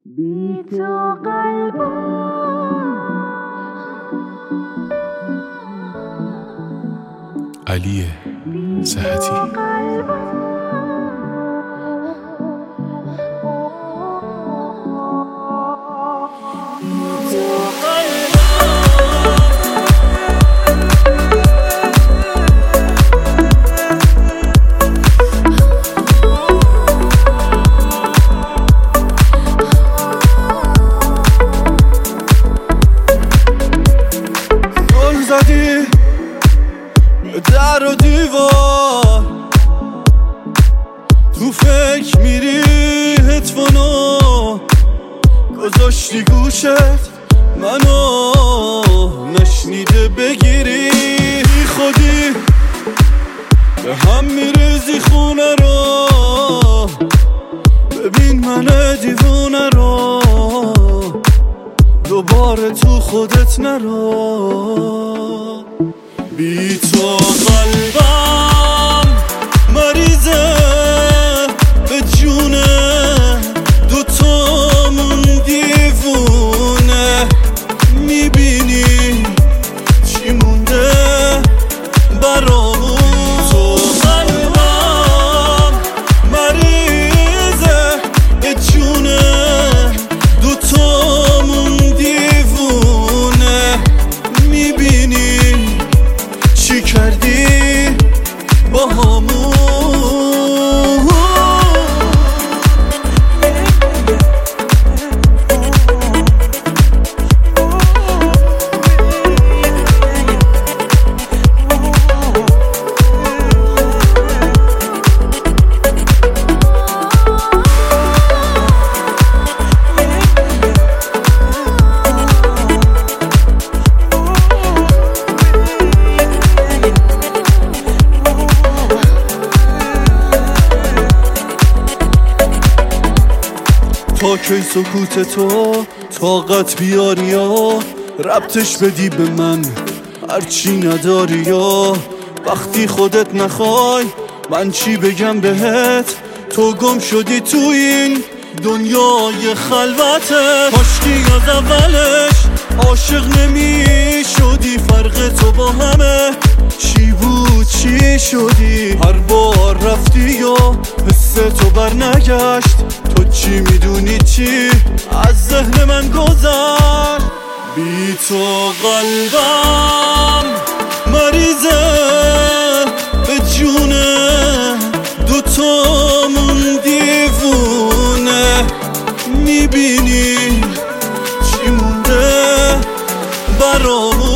بی تو قلبم علی صحتی. زدی در و دیوار، تو فکر میری هدفونو گذاشتی گوشت منو نشنیده بگیری خودی به هم میریزی خونه رو. ببین من دیوونه رو دوباره تو خودت نرو. بی تو قلبم مریضه به جونه، دوتامون دیوونه. میبینی چی مونده برامون؟ تو قلبم مریضه به جونه، دوتامون دیوونه. میبینی چی کردی با همون؟ تا کی سکوت تو طاقت بیاری یا ربطش بدی به من هرچی نداری؟ یا وقتی خودت نخوای من چی بگم بهت؟ تو گم شدی تو این دنیای خلوته. کاشکی از اولش عاشق نمی شدی، فرق تو با همه چی بود چی شدی؟ هر بار رفتی و حس تو بر نگشت. تو چی میدونی چی از ذهن من گذشت؟ بی تو قلبم مریضه به جونه، دوتامون دیوونه. میبینی چی مونده برامون؟